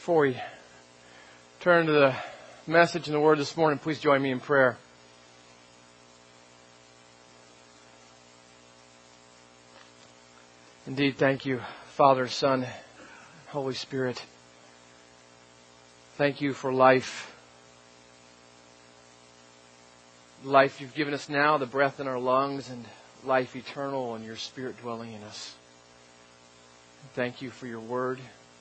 Before we turn to the message and the word this morning, please join me in prayer. Indeed, thank you, Father, Son, Holy Spirit. Thank you for life. Life you've given us now, the breath in our lungs, and life eternal and your Spirit dwelling in us. Thank you for your word.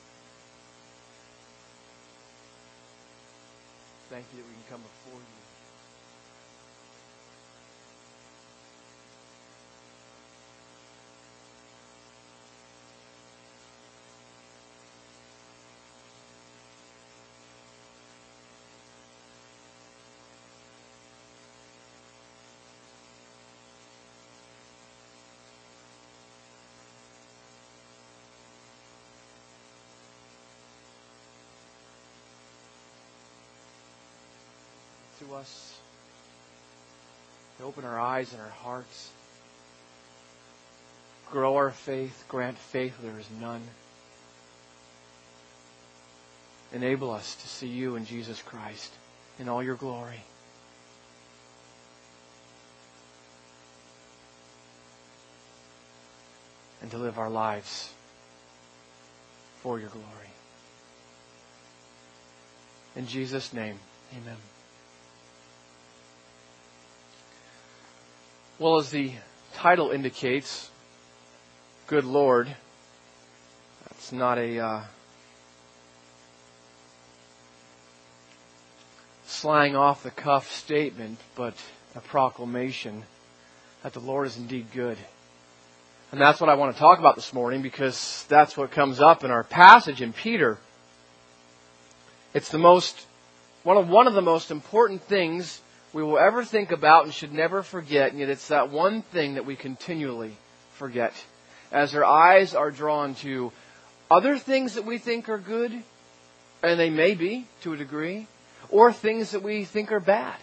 Thank you that we can come before you. To us, to open our eyes and our hearts, grow our faith, grant faith where there is none. Enable us to see you in Jesus Christ in all your glory. And to live our lives for your glory. In Jesus' name, amen. Well, as the title indicates, Good Lord, that's not a slang off-the-cuff statement, but a proclamation that the Lord is indeed good. And that's what I want to talk about this morning, because that's what comes up in our passage in Peter. It's one of the most important things we will ever think about and should never forget, and yet it's that one thing that we continually forget. As our eyes are drawn to other things that we think are good, and they may be to a degree, or things that we think are bad.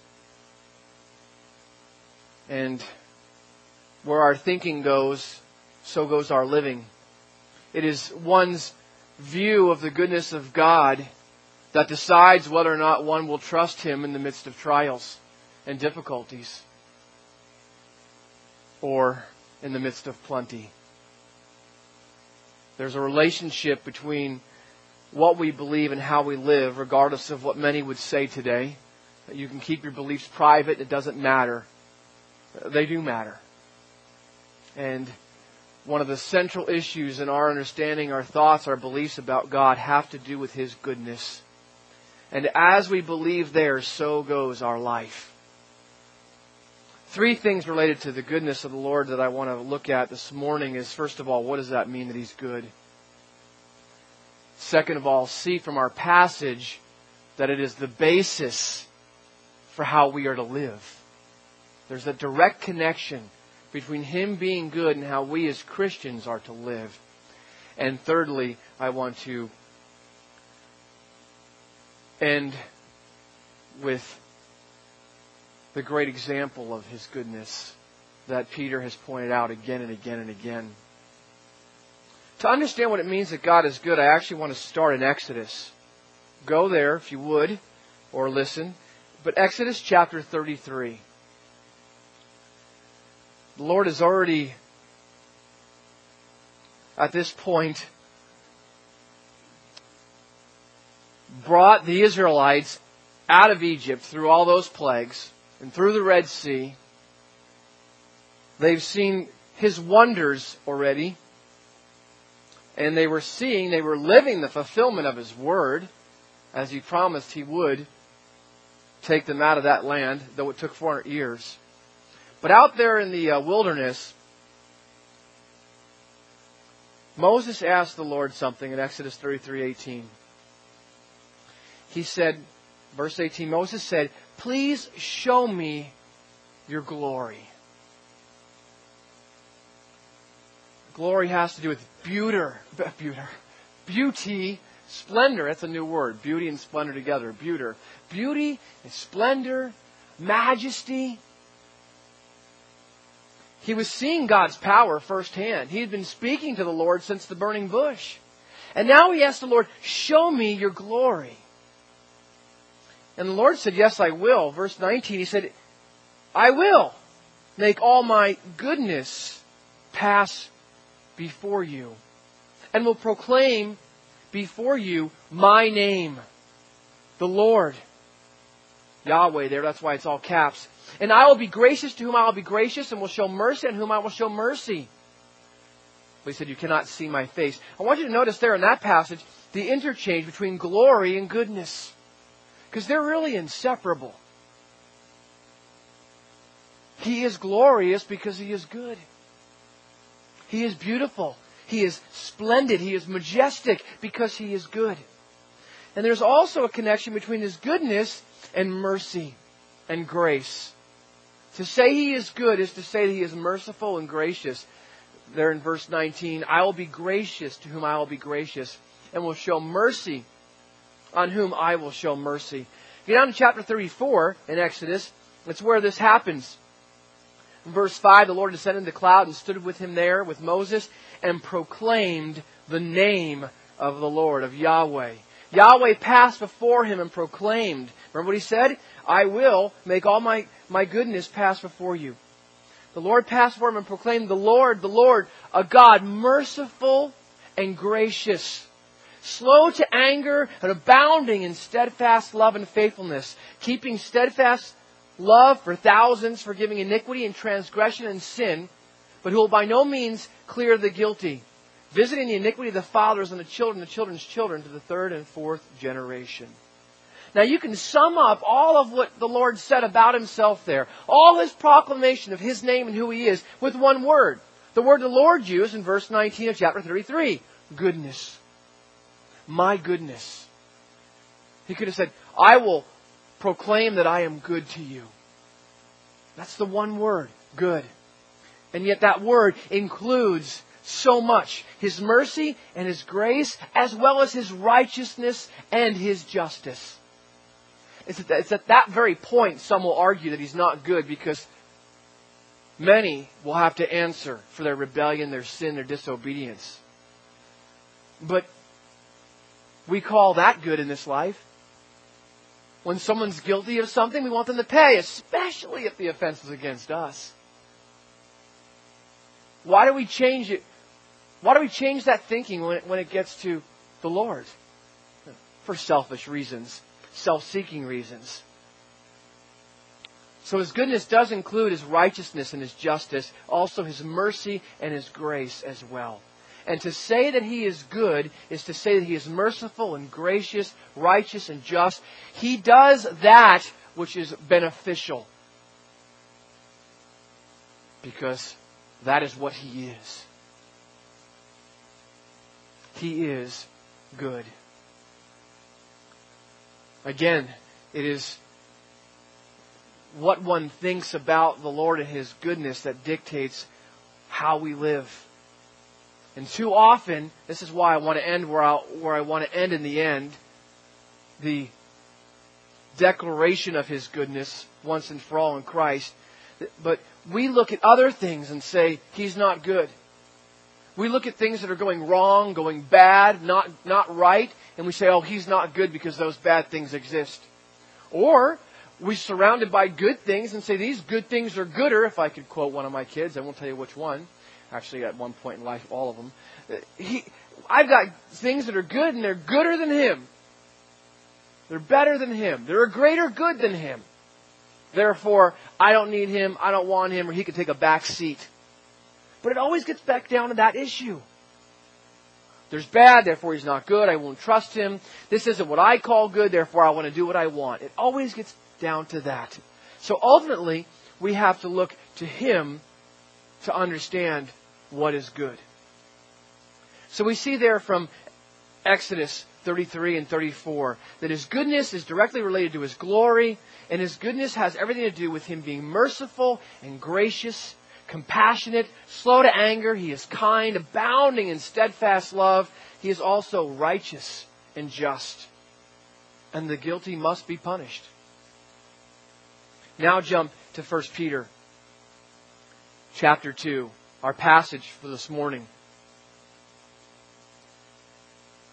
And where our thinking goes, so goes our living. It is one's view of the goodness of God that decides whether or not one will trust Him in the midst of trials and difficulties, or in the midst of plenty. There's a relationship between what we believe and how we live, regardless of what many would say today. That you can keep your beliefs private, it doesn't matter. They do matter. And one of the central issues in our understanding, our thoughts, our beliefs about God have to do with His goodness. And as we believe there, so goes our life. 3 things related to the goodness of the Lord that I want to look at this morning is, first of all, what does that mean that He's good? Second of all, see from our passage that it is the basis for how we are to live. There's a direct connection between Him being good and how we as Christians are to live. And thirdly, I want to end with the great example of His goodness that Peter has pointed out again and again and again. To understand what it means that God is good, I actually want to start in Exodus. Go there if you would, or listen. But Exodus chapter 33. The Lord has already, at this point, brought the Israelites out of Egypt through all those plagues and through the Red Sea. They've seen His wonders already. And they were living the fulfillment of His word, as He promised He would take them out of that land, though it took 400 years. But out there in the wilderness, Moses asked the Lord something in Exodus 33:18. He said, verse 18, Moses said, "Please show me your glory." Glory has to do with beauty, splendor. That's a new word. Beauty and splendor together. Beauty and splendor, majesty. He was seeing God's power firsthand. He had been speaking to the Lord since the burning bush. And now he asked the Lord, show me your glory. And the Lord said, yes, I will. Verse 19, he said, I will make all my goodness pass before you, and will proclaim before you my name, the Lord. Yahweh there, that's why it's all caps. And I will be gracious to whom I will be gracious, and will show mercy on whom I will show mercy. But he said, you cannot see my face. I want you to notice there in that passage, the interchange between glory and goodness. Because they're really inseparable. He is glorious because He is good. He is beautiful. He is splendid. He is majestic because He is good. And there's also a connection between His goodness and mercy and grace. To say He is good is to say that He is merciful and gracious. There in verse 19, I will be gracious to whom I will be gracious, and will show mercy on whom I will show mercy. Get down to chapter 34 in Exodus. That's where this happens. In verse 5, the Lord descended in the cloud and stood with him there, with Moses, and proclaimed the name of the Lord, of Yahweh. Yahweh passed before him and proclaimed. Remember what He said? I will make all my goodness pass before you. The Lord passed before him and proclaimed, the Lord, a God merciful and gracious, slow to anger and abounding in steadfast love and faithfulness, keeping steadfast love for thousands, forgiving iniquity and transgression and sin, but who will by no means clear the guilty, visiting the iniquity of the fathers on the children's children to the third and fourth generation. Now you can sum up all of what the Lord said about Himself there, all His proclamation of His name and who He is, with one word. The word the Lord used in verse 19 of chapter 33, goodness. My goodness. He could have said, I will proclaim that I am good to you. That's the one word, good. And yet that word includes so much. His mercy and His grace, as well as His righteousness and His justice. It's at that very point some will argue that He's not good, because many will have to answer for their rebellion, their sin, their disobedience. But we call that good in this life. When someone's guilty of something, we want them to pay, especially if the offense is against us. Why do we change it? Why do we change that thinking when it gets to the Lord? For selfish reasons, self-seeking reasons. So His goodness does include His righteousness and His justice, also His mercy and His grace as well. And to say that He is good is to say that He is merciful and gracious, righteous and just. He does that which is beneficial, because that is what He is. He is good. Again, it is what one thinks about the Lord and His goodness that dictates how we live. And too often, this is why I want to end where I want to end in the end, the declaration of His goodness once and for all in Christ. But we look at other things and say, He's not good. We look at things that are going wrong, going bad, not right, and we say, oh, He's not good because those bad things exist. Or we're surrounded by good things and say, these good things are gooder. If I could quote one of my kids, I won't tell you which one. Actually, at one point in life, all of them. I've got things that are good, and they're gooder than him. They're better than him. They're a greater good than him. Therefore, I don't need him, I don't want him, or he can take a back seat. But it always gets back down to that issue. There's bad, therefore he's not good, I won't trust him. This isn't what I call good, therefore I want to do what I want. It always gets down to that. So ultimately, we have to look to Him to understand what is good. So we see there from Exodus 33 and 34 that His goodness is directly related to His glory, and His goodness has everything to do with Him being merciful and gracious, compassionate, slow to anger. He is kind, abounding in steadfast love. He is also righteous and just. And the guilty must be punished. Now jump to 1 Peter chapter 2, our passage for this morning.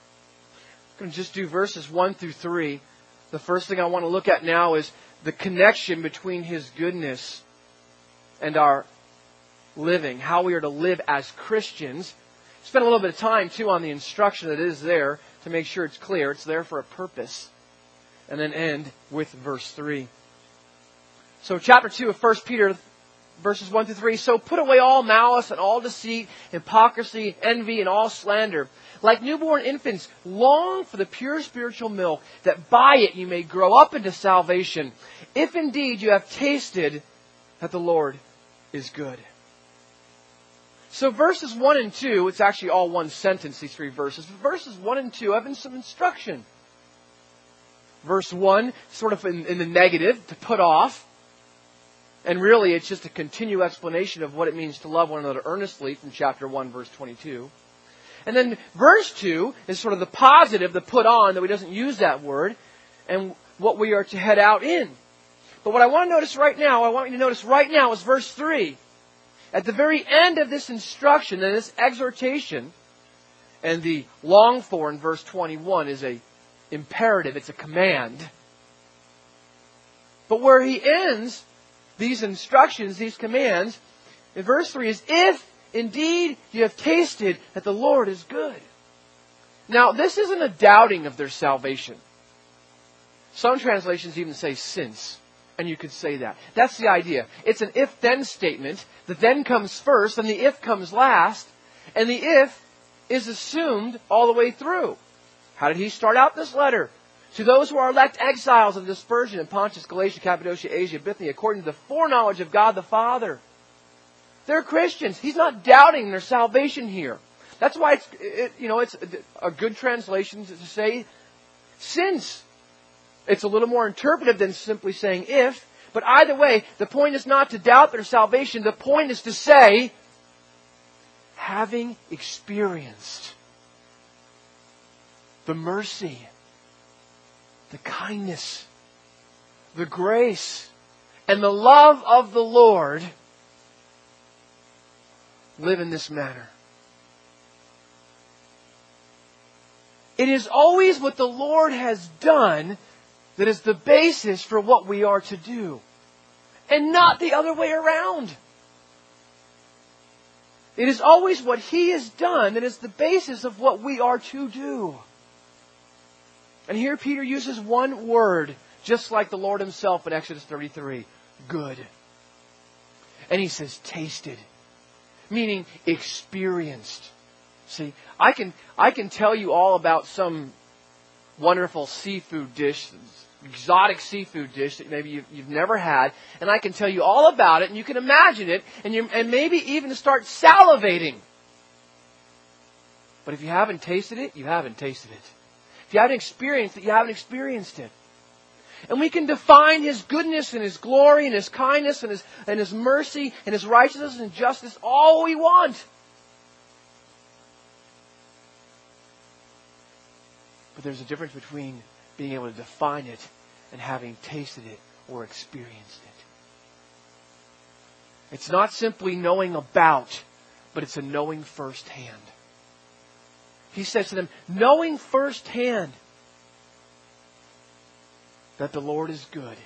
I'm going to just do verses 1 through 3. The first thing I want to look at now is the connection between His goodness and our living, how we are to live as Christians. Spend a little bit of time, too, on the instruction that is there to make sure it's clear. It's there for a purpose. And then end with verse 3. So chapter 2 of 1 Peter, verses 1 through 3. So put away all malice and all deceit, hypocrisy, envy, and all slander. Like newborn infants, long for the pure spiritual milk, that by it you may grow up into salvation, if indeed you have tasted that the Lord is good. So verses 1 and 2, it's actually all one sentence, these three verses. Verses 1 and 2 have some instruction. Verse 1, sort of in the negative, to put off. And really, it's just a continued explanation of what it means to love one another earnestly from chapter 1, verse 22. And then verse 2 is sort of the positive, the put on, though he doesn't use that word, and what we are to head out in. But what I want you to notice right now is verse 3. At the very end of this instruction and this exhortation, and the long for in verse 21 is a imperative, it's a command. But where he ends these instructions, these commands, in verse 3 is, if indeed you have tasted that the Lord is good. Now, this isn't a doubting of their salvation. Some translations even say since. And you could say that. That's the idea. It's an if-then statement. The then comes first, and the if comes last. And the if is assumed all the way through. How did he start out this letter? To those who are elect exiles of dispersion in Pontus, Galatia, Cappadocia, Asia, Bithynia, according to the foreknowledge of God the Father. They're Christians. He's not doubting their salvation here. That's why it's a good translation to say since. It's a little more interpretive than simply saying if. But either way, the point is not to doubt their salvation. The point is to say, having experienced the mercy, the kindness, the grace, and the love of the Lord, live in this manner. It is always what the Lord has done that is the basis for what we are to do. And not the other way around. It is always what He has done that is the basis of what we are to do. And here Peter uses one word, just like the Lord Himself in Exodus 33. Good. And he says tasted. Meaning experienced. See, I can tell you all about some wonderful seafood dish, exotic seafood dish that maybe you've never had, and I can tell you all about it, and you can imagine it, and maybe even start salivating. But if you haven't tasted it, you haven't tasted it. If you haven't experienced it, you haven't experienced it. And we can define His goodness and His glory and His kindness and His mercy and His righteousness and justice all we want. But there's a difference between being able to define it and having tasted it or experienced it. It's not simply knowing about, but it's a knowing firsthand. He says to them, knowing firsthand that the Lord is good.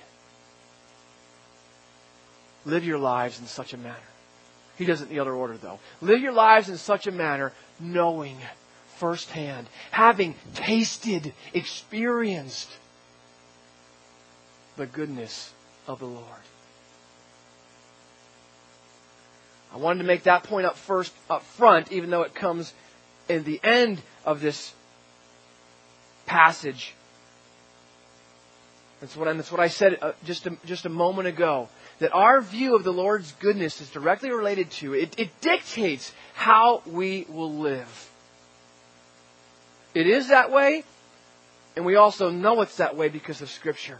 Live your lives in such a manner. He does it in the other order, though. Live your lives in such a manner, knowing firsthand, having tasted, experienced the goodness of the Lord. I wanted to make that point up front, even though it comes in the end of this passage. That's what I said just a moment ago. That our view of the Lord's goodness is directly related to it. It dictates how we will live. It is that way, and we also know it's that way because of Scripture.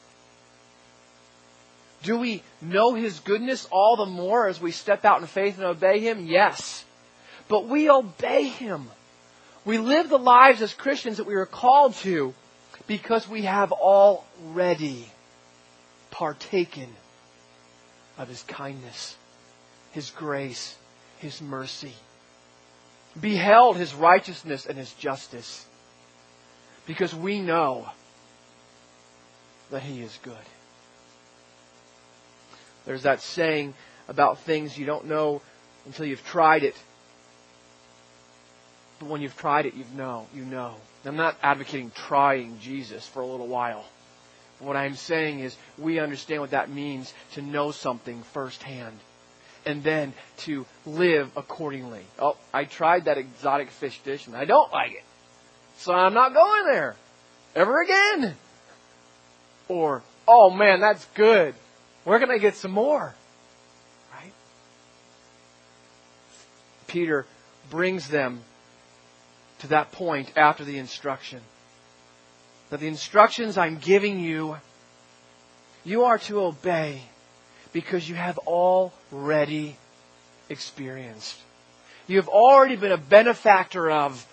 Do we know His goodness all the more as we step out in faith and obey Him? Yes. But we obey Him. We live the lives as Christians that we are called to because we have already partaken of His kindness, His grace, His mercy. Beheld His righteousness and His justice. Because we know that He is good. There's that saying about things you don't know until you've tried it. But when you've tried it, you know. I'm not advocating trying Jesus for a little while. What I'm saying is we understand what that means to know something firsthand. And then to live accordingly. Oh, I tried that exotic fish dish and I don't like it. So I'm not going there ever again. Or, oh man, that's good. Where can I get some more? Right? Peter brings them to that point after the instruction. That the instructions I'm giving you, you are to obey because you have already experienced. You have already been a benefactor of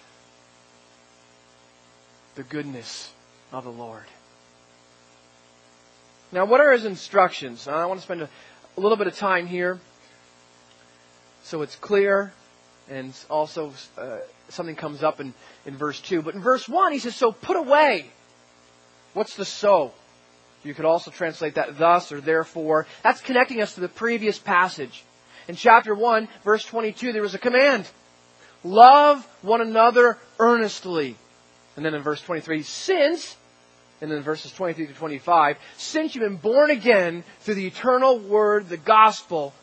the goodness of the Lord. Now, what are His instructions? I want to spend a little bit of time here so it's clear, and also something comes up in verse 2. But in verse 1, He says, so put away. What's the so? You could also translate that thus or therefore. That's connecting us to the previous passage. In chapter 1, verse 22, there was a command. Love one another earnestly. And then in verse 23, since, and then in verses 23 to 25, since you've been born again through the eternal Word, the gospel,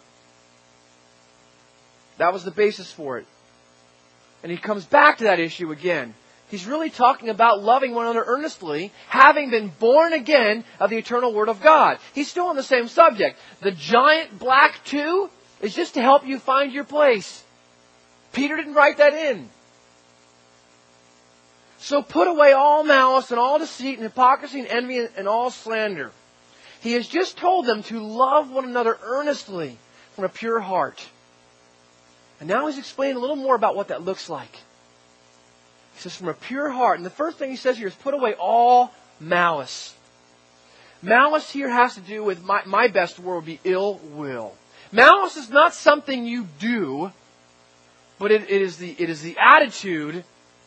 that was the basis for it. And He comes back to that issue again. He's really talking about loving one another earnestly, having been born again of the eternal Word of God. He's still on the same subject. The giant black 2 is just to help you find your place. Peter didn't write that in. So put away all malice and all deceit and hypocrisy and envy and all slander. He has just told them to love one another earnestly from a pure heart. And now He's explaining a little more about what that looks like. He says, from a pure heart. And the first thing He says here is put away all malice. Malice here has to do with, my best word would be ill will. Malice is not something you do, but it is the attitude,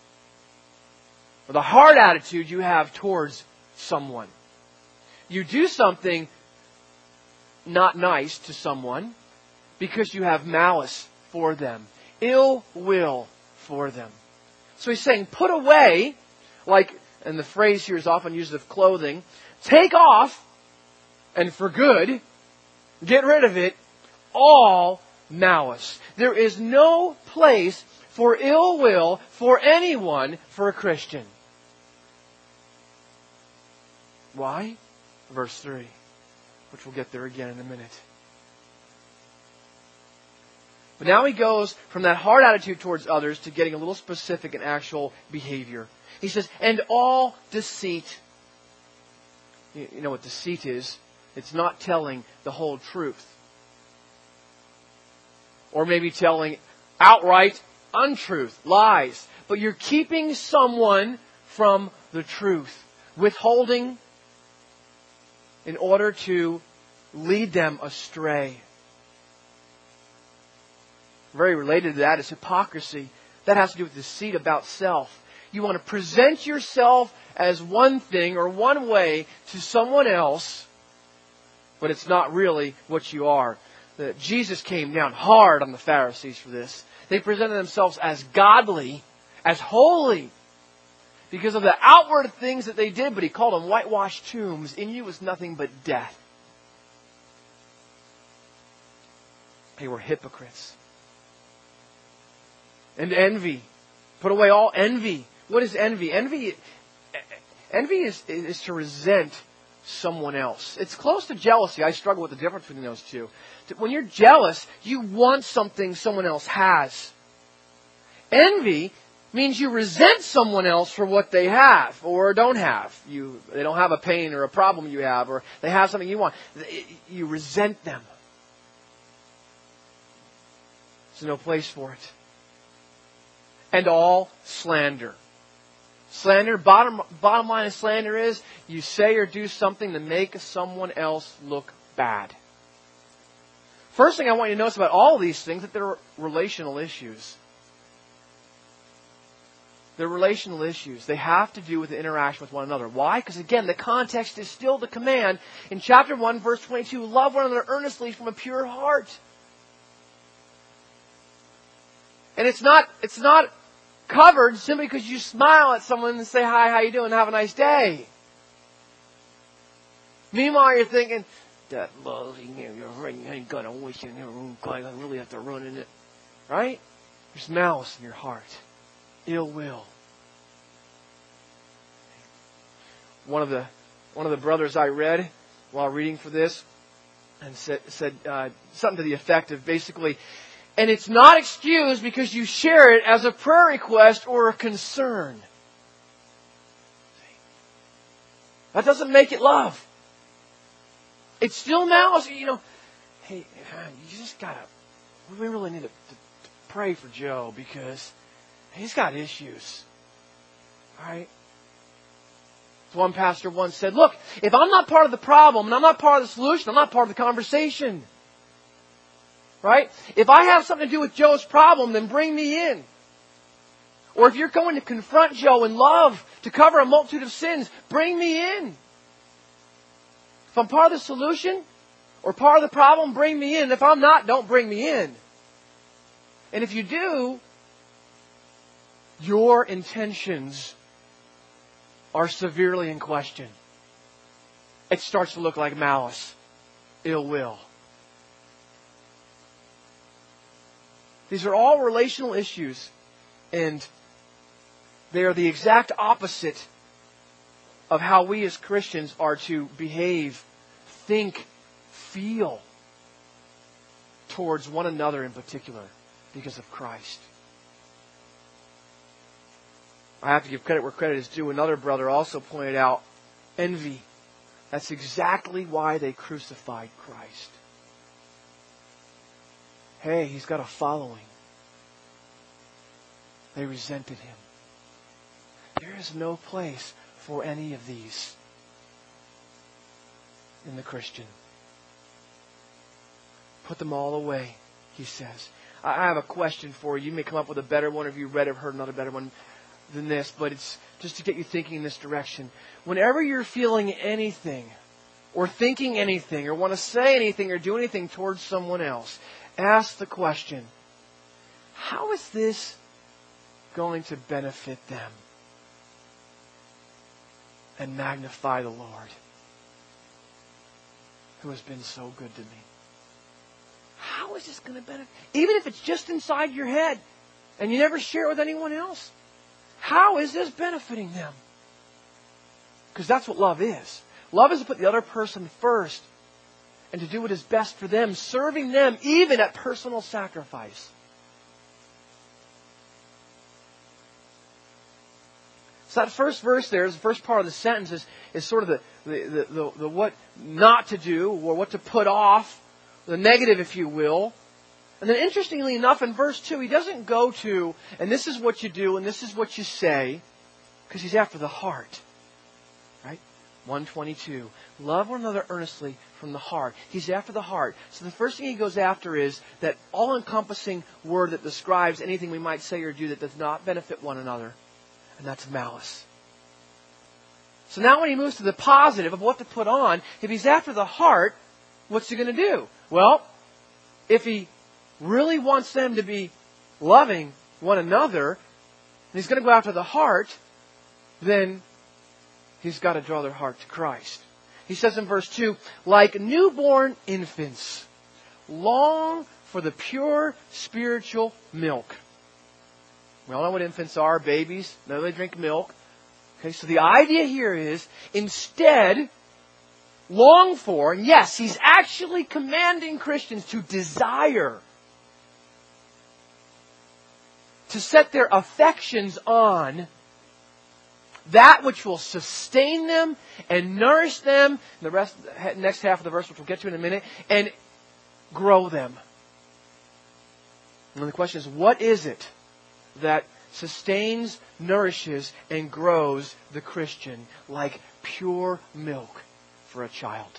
or the hard attitude you have towards someone. You do something not nice to someone because you have malice for them. Ill will for them. So He's saying, put away, like, and the phrase here is often used of clothing, take off, and for good, get rid of it, all malice. There is no place for ill will for anyone for a Christian. Why? Verse 3, which we'll get there again in a minute. But now he goes from that hard attitude towards others to getting a little specific in actual behavior. He says, and all deceit. You know what deceit is? It's not telling the whole truth. Or maybe telling outright untruth, lies. But you're keeping someone from the truth. Withholding in order to lead them astray. Very related to that is hypocrisy. That has to do with deceit about self. You want to present yourself as one thing or one way to someone else, but it's not really what you are. Jesus came down hard on the Pharisees for this. They presented themselves as godly, as holy, because of the outward things that they did, but He called them whitewashed tombs. In you was nothing but death. They were hypocrites. And envy. Put away all envy. What is envy? Envy is to resent someone else. It's close to jealousy. I struggle with the difference between those two. When you're jealous, you want something someone else has. Envy means you resent someone else for what they have or don't have. They don't have a pain or a problem you have, or they have something you want. You resent them. There's no place for it. And all slander. Slander, bottom line of slander is you say or do something to make someone else look bad. First thing I want you to notice about all of these things, that they're relational issues. They're relational issues. They have to do with the interaction with one another. Why? Because again, the context is still the command. In chapter 1, verse 22, love one another earnestly from a pure heart. And it's not covered simply because you smile at someone and say, hi, how you doing? Have a nice day. Meanwhile, you're thinking, that buzzing, you ain't gonna wish in your room, I really have to run in it. Right? There's malice in your heart. Ill will. One of the brothers I read while reading for this and said something to the effect of basically, and it's not excused because you share it as a prayer request or a concern. That doesn't make it love. It's still malice. Hey, you just we really need to pray for Joe because he's got issues. All right? One pastor once said, look, if I'm not part of the problem and I'm not part of the solution, I'm not part of the conversation. Right? If I have something to do with Joe's problem, then bring me in. Or if you're going to confront Joe in love to cover a multitude of sins, bring me in. If I'm part of the solution or part of the problem, bring me in. If I'm not, don't bring me in. And if you do, your intentions are severely in question. It starts to look like malice, ill will. These are all relational issues, and they are the exact opposite of how we as Christians are to behave, think, feel towards one another in particular because of Christ. I have to give credit where credit is due. Another brother also pointed out envy. That's exactly why they crucified Christ. Hey, he's got a following. They resented him. There is no place for any of these in the Christian. Put them all away, he says. I have a question for you. You may come up with a better one if you read or heard another better one than this, but it's just to get you thinking in this direction. Whenever you're feeling anything or thinking anything or want to say anything or do anything towards someone else, ask the question, how is this going to benefit them and magnify the Lord who has been so good to me? How is this going to benefit? Even if it's just inside your head and you never share it with anyone else. How is this benefiting them? Because that's what love is. Love is to put the other person first and to do what is best for them, serving them even at personal sacrifice. So that first verse there, the first part of the sentence is sort of the what not to do or what to put off, the negative, if you will. And then interestingly enough, in verse 2, he doesn't go to, and this is what you do, and this is what you say, because he's after the heart. Right? 122. Love one another earnestly from the heart. He's after the heart. So the first thing he goes after is that all-encompassing word that describes anything we might say or do that does not benefit one another. And that's malice. So now when he moves to the positive of what to put on, if he's after the heart, what's he going to do? Well, if he really wants them to be loving one another, and he's going to go after the heart, then he's got to draw their heart to Christ. He says in verse 2, like newborn infants, long for the pure spiritual milk. We all know what infants are, babies. Now they drink milk. Okay, so the idea here is, instead, long for, and yes, he's actually commanding Christians to desire, to set their affections on that which will sustain them and nourish them, the next half of the verse, which we'll get to in a minute, and grow them. And the question is, what is it that sustains, nourishes, and grows the Christian like pure milk for a child?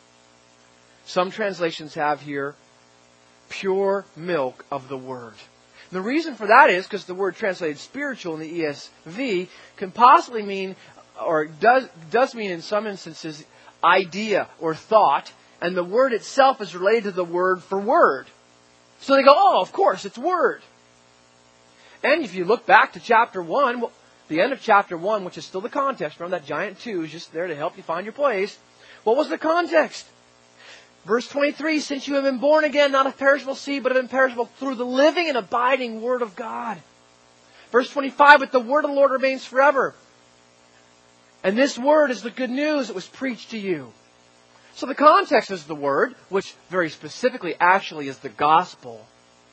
Some translations have here pure milk of the Word. The reason for that is because the word translated spiritual in the ESV can possibly mean, or does mean in some instances, idea or thought, and the word itself is related to the word for word. So they go, oh, of course, it's word. And if you look back to chapter 1, the end of chapter 1, which is still the context, remember that giant 2 is just there to help you find your place. What was the context? Verse 23, since you have been born again, not of perishable seed, but of imperishable, through the living and abiding Word of God. Verse 25, but the Word of the Lord remains forever. And this Word is the good news that was preached to you. So the context is the Word, which very specifically actually is the gospel.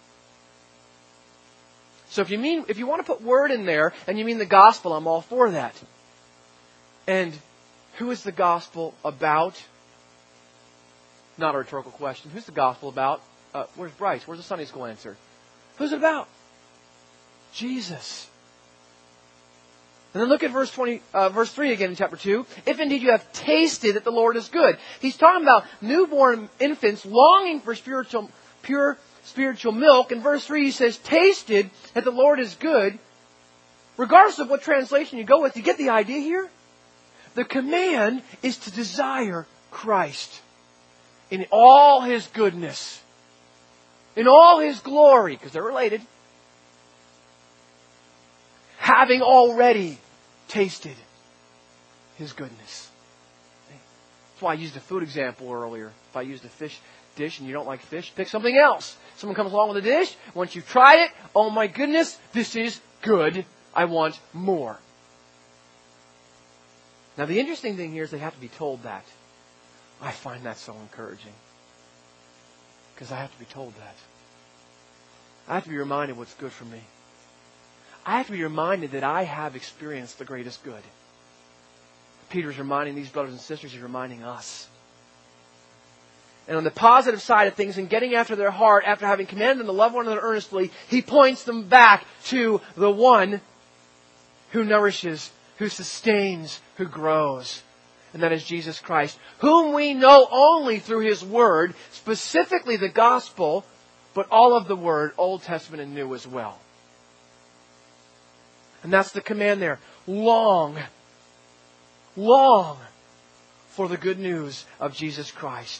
So if you want to put Word in there, and you mean the gospel, I'm all for that. And who is the gospel about? Not a rhetorical question. Who's the gospel about? Where's Bryce? Where's the Sunday school answer? Who's it about? Jesus. And then look at verse 3 again in chapter 2. If indeed you have tasted that the Lord is good. He's talking about newborn infants longing for pure spiritual milk. In verse 3 he says, tasted that the Lord is good. Regardless of what translation you go with, you get the idea here? The command is to desire Christ in all His goodness, in all His glory, because they're related, having already tasted His goodness. That's why I used a food example earlier. If I used a fish dish and you don't like fish, pick something else. Someone comes along with a dish, once you've tried it, oh my goodness, this is good, I want more. Now the interesting thing here is they have to be told that. I find that so encouraging. Because I have to be told that. I have to be reminded what's good for me. I have to be reminded that I have experienced the greatest good. Peter's reminding these brothers and sisters, he's reminding us. And on the positive side of things, in getting after their heart, after having commanded them to love one another earnestly, he points them back to the one who nourishes, who sustains, who grows. And that is Jesus Christ, whom we know only through His Word, specifically the Gospel, but all of the Word, Old Testament and New as well. And that's the command there. Long for the good news of Jesus Christ.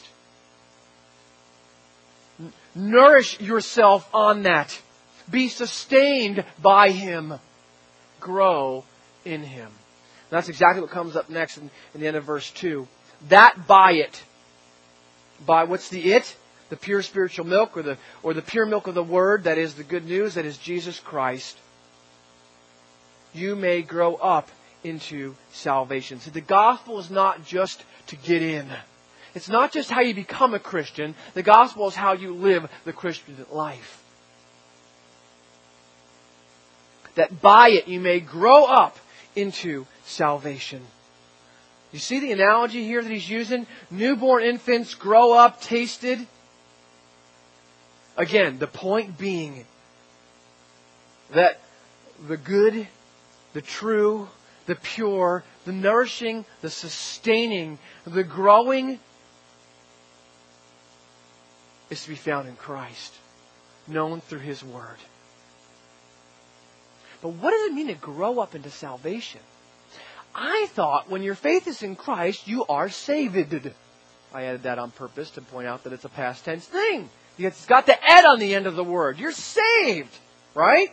Nourish yourself on that. Be sustained by Him. Grow in Him. And that's exactly what comes up next in the end of verse 2. That by it. By what's the it? The pure spiritual milk or the pure milk of the Word, that is the good news, that is Jesus Christ. You may grow up into salvation. So the gospel is not just to get in. It's not just how you become a Christian. The gospel is how you live the Christian life. That by it you may grow up into salvation. You see the analogy here that he's using? Newborn infants grow up, tasted. Again, the point being that the good, the true, the pure, the nourishing, the sustaining, the growing is to be found in Christ, known through His Word. But what does it mean to grow up into salvation? I thought when your faith is in Christ, you are saved. I added that on purpose to point out that it's a past tense thing. It's got the ed on the end of the word. You're saved, right?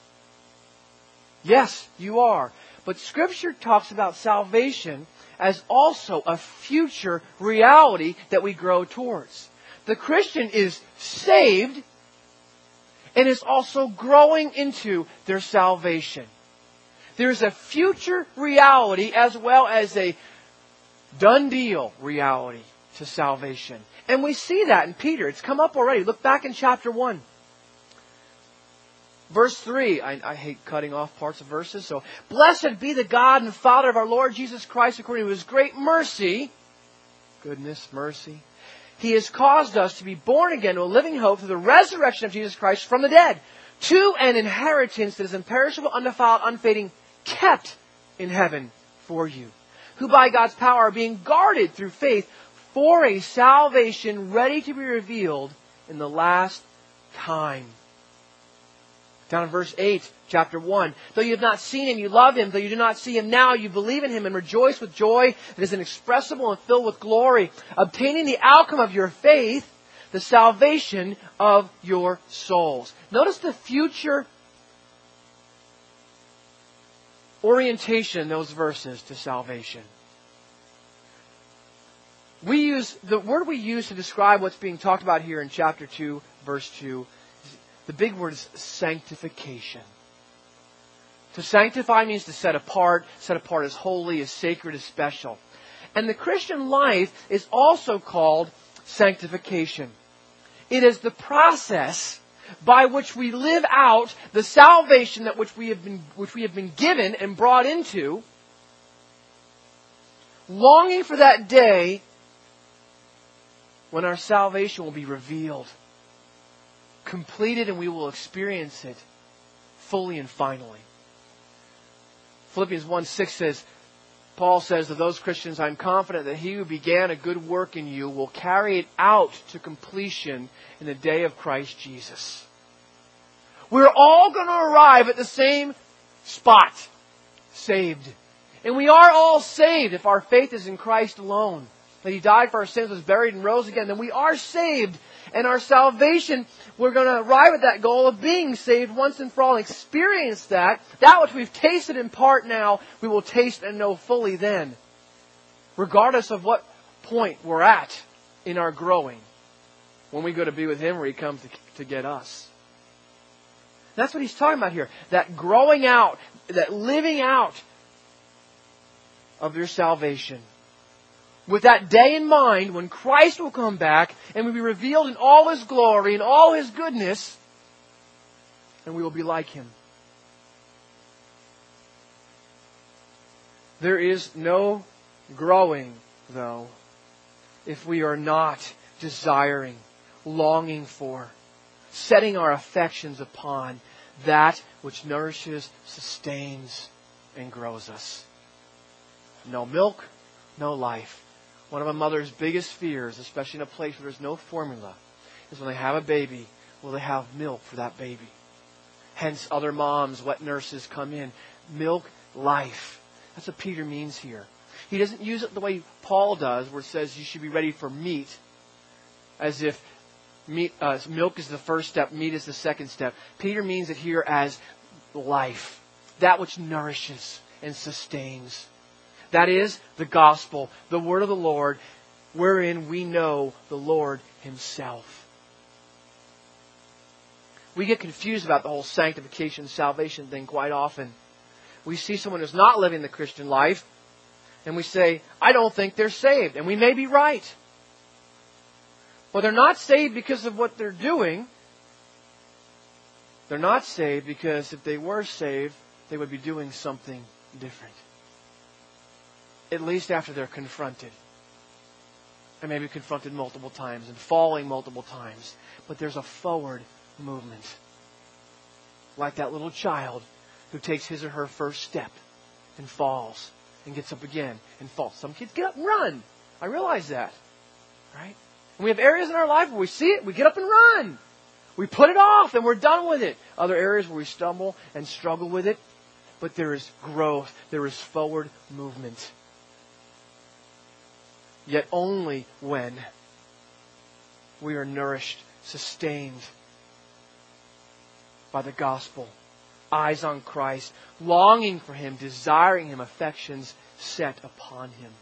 Yes, you are. But Scripture talks about salvation as also a future reality that we grow towards. The Christian is saved and is also growing into their salvation. There's a future reality as well as a done deal reality to salvation. And we see that in Peter. It's come up already. Look back in chapter 1. Verse 3. I hate cutting off parts of verses. So, blessed be the God and Father of our Lord Jesus Christ according to His great mercy. Goodness, mercy. He has caused us to be born again to a living hope through the resurrection of Jesus Christ from the dead, to an inheritance that is imperishable, undefiled, unfading, kept in heaven for you, who by God's power are being guarded through faith for a salvation ready to be revealed in the last time. Down in verse 8, chapter 1. Though you have not seen Him, you love Him. Though you do not see Him now, you believe in Him and rejoice with joy that is inexpressible and filled with glory, obtaining the outcome of your faith, the salvation of your souls. Notice the future orientation in those verses to salvation. The word we use to describe what's being talked about here in chapter 2, verse 2, the big word is sanctification. To sanctify means to set apart as holy, as sacred, as special. And the Christian life is also called sanctification. It is the process by which we live out the salvation that which we have been given and brought into, longing for that day when our salvation will be revealed, completed, and we will experience it fully and finally. Philippians 1:6 says, Paul says to those Christians, I'm confident that He who began a good work in you will carry it out to completion in the day of Christ Jesus. We're all going to arrive at the same spot, saved. And we are all saved if our faith is in Christ alone. That He died for our sins, was buried, and rose again. Then we are saved. And our salvation, we're going to arrive at that goal of being saved once and for all and experience that. That which we've tasted in part now, we will taste and know fully then. Regardless of what point we're at in our growing. When we go to be with Him or He comes to get us. That's what He's talking about here. That growing out, that living out of your salvation. With that day in mind when Christ will come back and will be revealed in all His glory and all His goodness, and we will be like Him. There is no growing, though, if we are not desiring, longing for, setting our affections upon that which nourishes, sustains, and grows us. No milk, no life. One of a mother's biggest fears, especially in a place where there's no formula, is when they have a baby, will they have milk for that baby? Hence, other moms, wet nurses come in. Milk, life. That's what Peter means here. He doesn't use it the way Paul does, where it says you should be ready for meat, as if milk is the first step, meat is the second step. Peter means it here as life, that which nourishes and sustains. That is the gospel, the word of the Lord, wherein we know the Lord Himself. We get confused about the whole sanctification, salvation thing quite often. We see someone who's not living the Christian life, and we say, I don't think they're saved. And we may be right. But they're not saved because of what they're doing. They're not saved because if they were saved, they would be doing something different. At least after they're confronted. And maybe confronted multiple times and falling multiple times. But there's a forward movement. Like that little child who takes his or her first step and falls and gets up again and falls. Some kids get up and run. I realize that. Right? And we have areas in our life where we see it, we get up and run. We put it off and we're done with it. Other areas where we stumble and struggle with it. But there is growth. There is forward movement. Yet only when we are nourished, sustained by the gospel, eyes on Christ, longing for Him, desiring Him, affections set upon Him.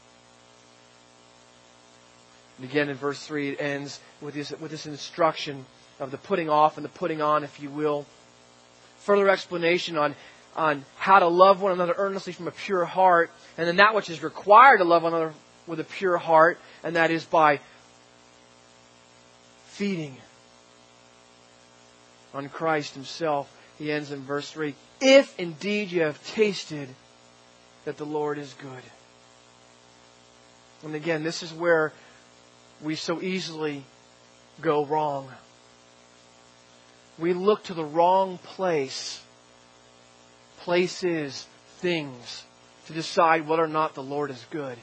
And again in verse 3 it ends with this instruction of the putting off and the putting on, if you will. Further explanation on how to love one another earnestly from a pure heart, and then that which is required to love one another with a pure heart, and that is by feeding on Christ Himself. He ends in verse 3, if indeed you have tasted that the Lord is good. And again, this is where we so easily go wrong. We look to the wrong places, things, to decide whether or not the Lord is good.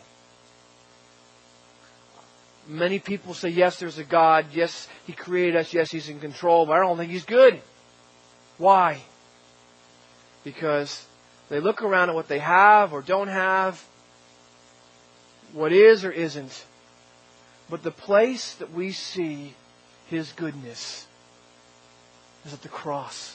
Many people say, yes, there's a God. Yes, He created us. Yes, He's in control. But I don't think He's good. Why? Because they look around at what they have or don't have, what is or isn't. But the place that we see His goodness is at the cross.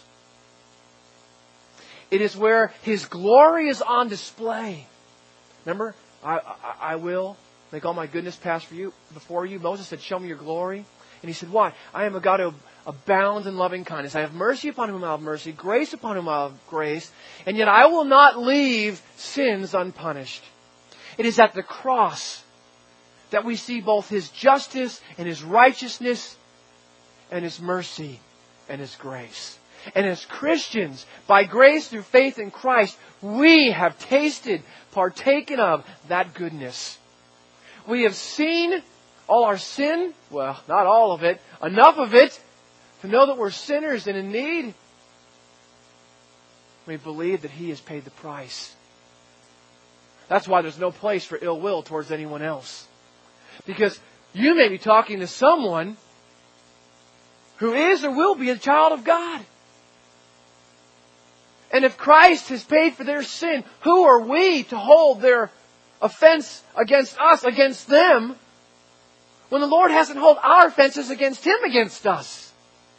It is where His glory is on display. Remember, I will make all my goodness pass before you. Moses said, show me your glory. And he said, why? I am a God who abounds in loving kindness. I have mercy upon whom I have mercy, grace upon whom I have grace, and yet I will not leave sins unpunished. It is at the cross that we see both His justice and His righteousness and His mercy and His grace. And as Christians, by grace through faith in Christ, we have tasted, partaken of that goodness. We have seen all our sin, well, not all of it, enough of it, to know that we're sinners and in need. We believe that He has paid the price. That's why there's no place for ill will towards anyone else. Because you may be talking to someone who is or will be a child of God. And if Christ has paid for their sin, who are we to hold their offense against us, against them, when the Lord hasn't held our offenses against Him against us?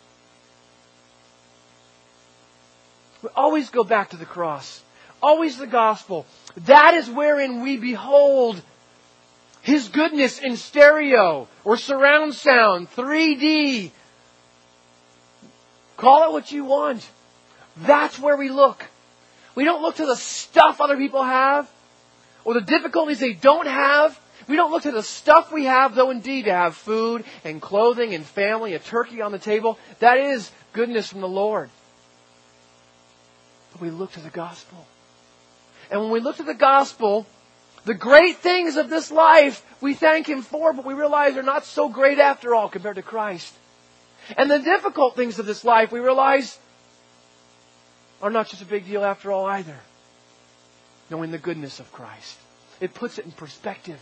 We always go back to the cross. Always the gospel. That is wherein we behold His goodness in stereo or surround sound, 3D. Call it what you want. That's where we look. We don't look to the stuff other people have or the difficulties they don't have. We don't look to the stuff we have, though indeed to have food and clothing and family, a turkey on the table. That is goodness from the Lord. But we look to the gospel. And when we look to the gospel, the great things of this life we thank Him for, but we realize they're not so great after all compared to Christ. And the difficult things of this life we realize are not just a big deal after all either. Knowing the goodness of Christ. It puts it in perspective.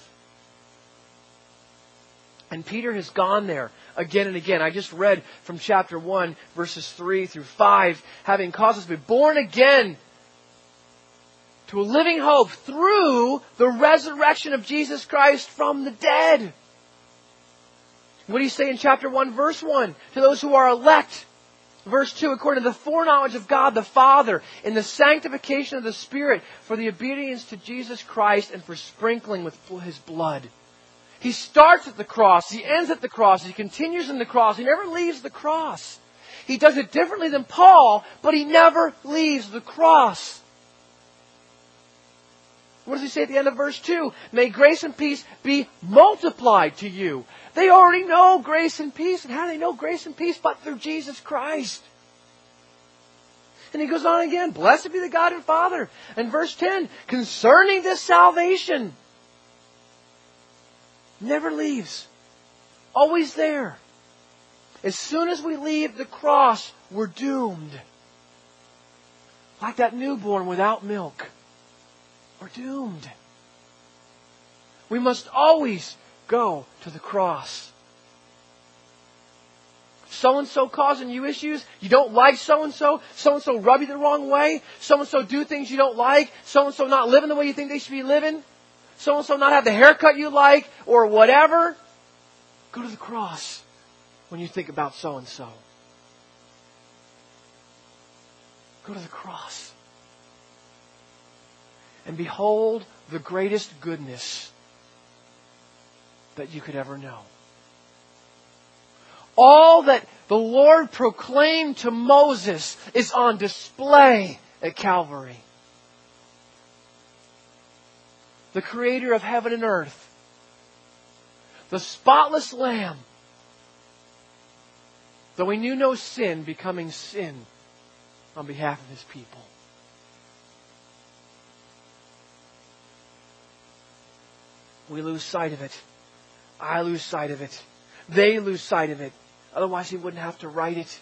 And Peter has gone there again and again. I just read from chapter 1, verses 3 through 5, having caused us to be born again to a living hope through the resurrection of Jesus Christ from the dead. What do you say in chapter 1, verse 1? To those who are elect. Verse 2, according to the foreknowledge of God the Father, in the sanctification of the Spirit, for the obedience to Jesus Christ and for sprinkling with His blood. He starts at the cross. He ends at the cross. He continues in the cross. He never leaves the cross. He does it differently than Paul, but he never leaves the cross. What does he say at the end of verse 2? May grace and peace be multiplied to you. They already know grace and peace. And how do they know grace and peace? But through Jesus Christ. And he goes on again. Blessed be the God and Father. And verse 10. Concerning this salvation. Never leaves. Always there. As soon as we leave the cross, we're doomed. Like that newborn without milk. We're doomed. We must always go to the cross. So-and-so causing you issues. You don't like so-and-so. So-and-so rub you the wrong way. So-and-so do things you don't like. So-and-so not living the way you think they should be living. So-and-so not have the haircut you like. Or whatever. Go to the cross when you think about so-and-so. Go to the cross. And behold the greatest goodness that you could ever know. All that the Lord proclaimed to Moses is on display at Calvary. The Creator of heaven and earth. The spotless Lamb. Though He knew no sin, becoming sin on behalf of His people. We lose sight of it. I lose sight of it. They lose sight of it. Otherwise He wouldn't have to write it.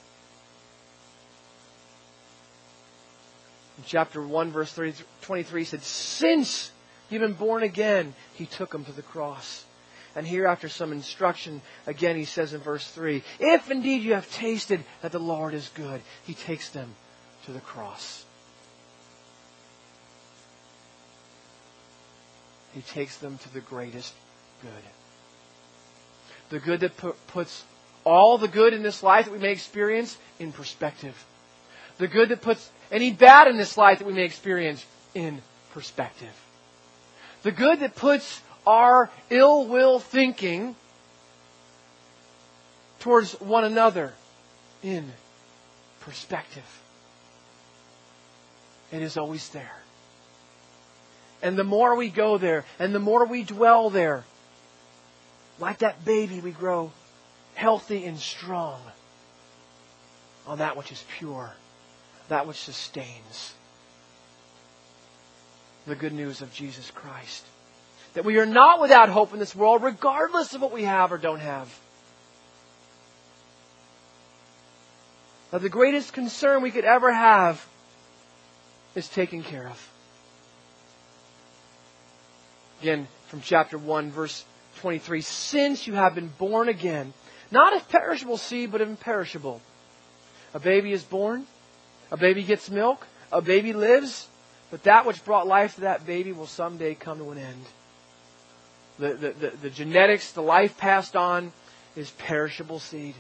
In chapter 1 verse 23 He said, since you've been born again, He took them to the cross. And here after some instruction, again He says in verse 3, if indeed you have tasted that the Lord is good, He takes them to the cross. He takes them to the greatest good. The good that puts all the good in this life that we may experience in perspective. The good that puts any bad in this life that we may experience in perspective. The good that puts our ill will thinking towards one another in perspective. It is always there. And the more we go there, and the more we dwell there, like that baby, we grow healthy and strong on that which is pure, that which sustains. The good news of Jesus Christ. That we are not without hope in this world, regardless of what we have or don't have. That the greatest concern we could ever have is taken care of. Again, from chapter 1, verse 23. Since you have been born again, not of perishable seed, but of imperishable. A baby is born. A baby gets milk. A baby lives. But that which brought life to that baby will someday come to an end. The genetics, the life passed on is perishable seed.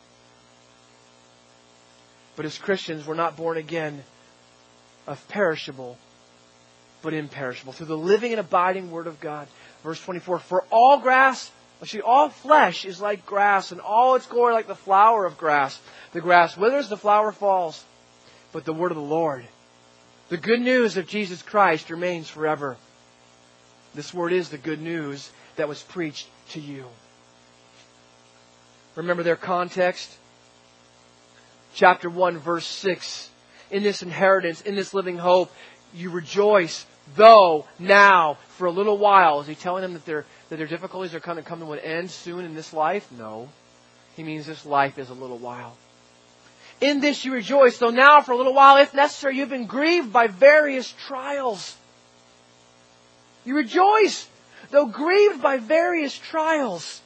But as Christians, we're not born again of perishable, but imperishable, through the living and abiding Word of God. Verse 24, for all flesh is like grass, and all its glory like the flower of grass. The grass withers, the flower falls, but the word of the Lord, the good news of Jesus Christ, remains forever. This word is the good news that was preached to you. Remember their context? Chapter 1, verse 6. In this inheritance, in this living hope, you rejoice, though now, for a little while. Is he telling them that their difficulties are going to come to an end soon in this life? No. He means this life is a little while. In this you rejoice, though now for a little while, if necessary, you've been grieved by various trials. You rejoice, though grieved by various trials,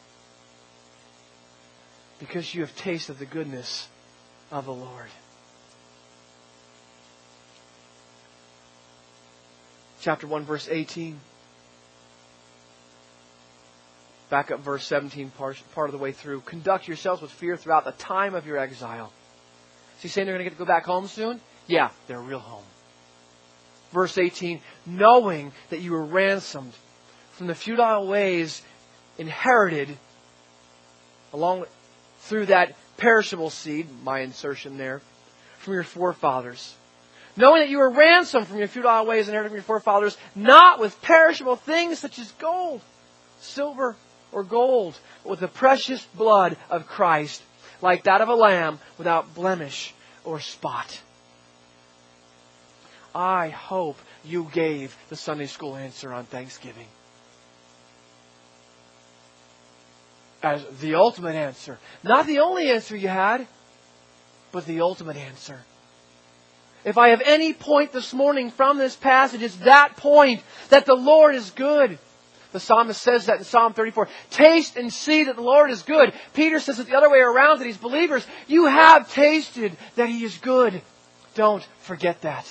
because you have tasted the goodness of the Lord. Chapter 1, verse 18. Back up verse 17, part of the way through. Conduct yourselves with fear throughout the time of your exile. Is he saying they're going to get to go back home soon? Yeah, they're real home. Verse 18, knowing that you were ransomed from the futile ways inherited through that perishable seed, my insertion there, from your forefathers. Knowing that you were ransomed from your futile ways inherited from your forefathers, not with perishable things such as gold, silver, or gold, but with the precious blood of Christ, like that of a lamb without blemish or spot. I hope you gave the Sunday school answer on Thanksgiving as the ultimate answer. Not the only answer you had, but the ultimate answer. If I have any point this morning from this passage, it's that point, that the Lord is good. The psalmist says that in Psalm 34. Taste and see that the Lord is good. Peter says it the other way around to these believers. You have tasted that He is good. Don't forget that.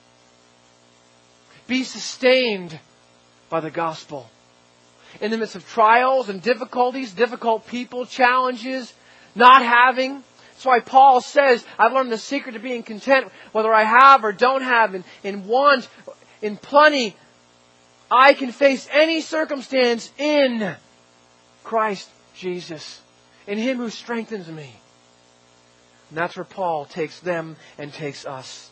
Be sustained by the gospel. In the midst of trials and difficulties, difficult people, challenges, not having. That's why Paul says, I've learned the secret of being content, whether I have or don't have, in want, in plenty. I can face any circumstance in Christ Jesus, in Him who strengthens me. And that's where Paul takes them and takes us.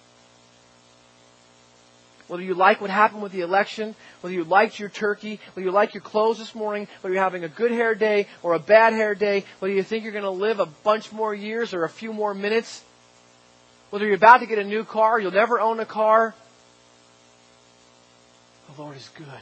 Whether you like what happened with the election, whether you liked your turkey, whether you like your clothes this morning, whether you're having a good hair day or a bad hair day, whether you think you're going to live a bunch more years or a few more minutes, whether you're about to get a new car, you'll never own a car, the Lord is good.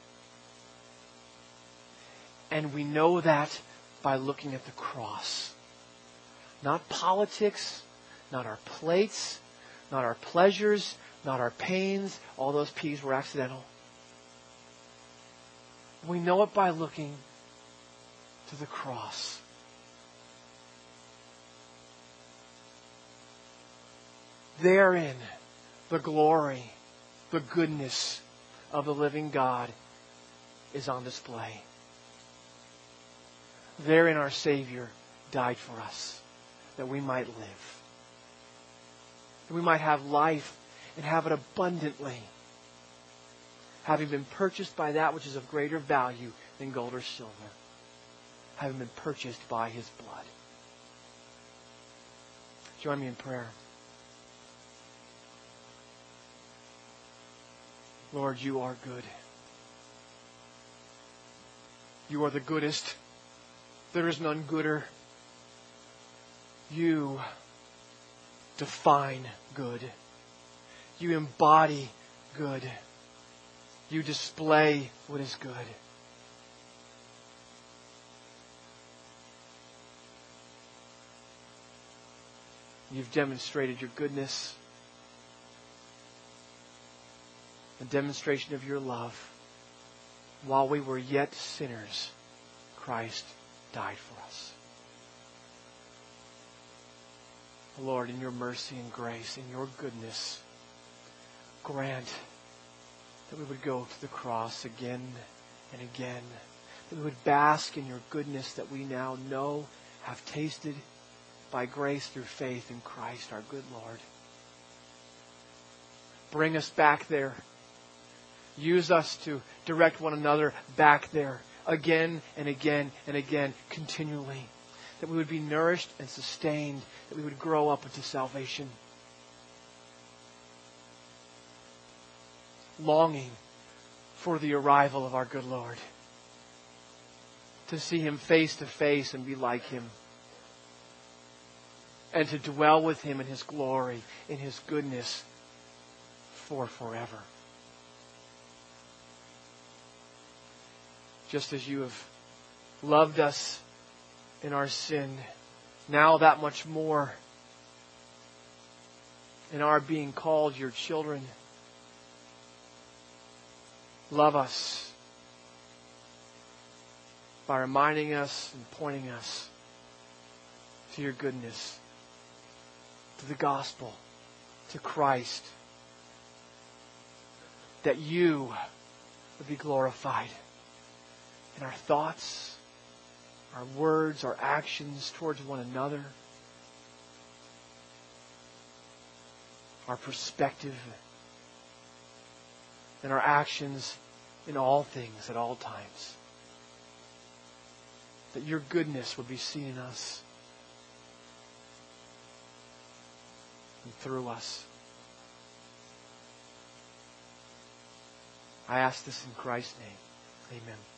And we know that by looking at the cross. Not politics, not our plates, not our pleasures, not our pains. All those P's were accidental. We know it by looking to the cross. Therein, the glory, the goodness of the living God is on display. Therein our Savior died for us, that we might live. That we might have life and have it abundantly, having been purchased by that which is of greater value than gold or silver, having been purchased by His blood. Join me in prayer. Lord, You are good. You are the goodest. There is none gooder. You define good. You embody good. You display what is good. You've demonstrated Your goodness, a demonstration of Your love. While we were yet sinners, Christ died for us. Lord, in Your mercy and grace, in Your goodness, grant that we would go to the cross again and again, that we would bask in Your goodness that we now know, have tasted by grace through faith in Christ, our good Lord. Bring us back there. Use us to direct one another back there again and again and again, continually. That we would be nourished and sustained, that we would grow up into salvation. Longing for the arrival of our good Lord. To see Him face to face and be like Him. And to dwell with Him in His glory, in His goodness, for forever. Just as You have loved us in our sin, now that much more in our being called Your children. Love us by reminding us and pointing us to Your goodness, to the gospel, to Christ, that You would be glorified in our thoughts, our words, our actions towards one another, our perspective, and our actions in all things at all times. That Your goodness would be seen in us and through us. I ask this in Christ's name. Amen.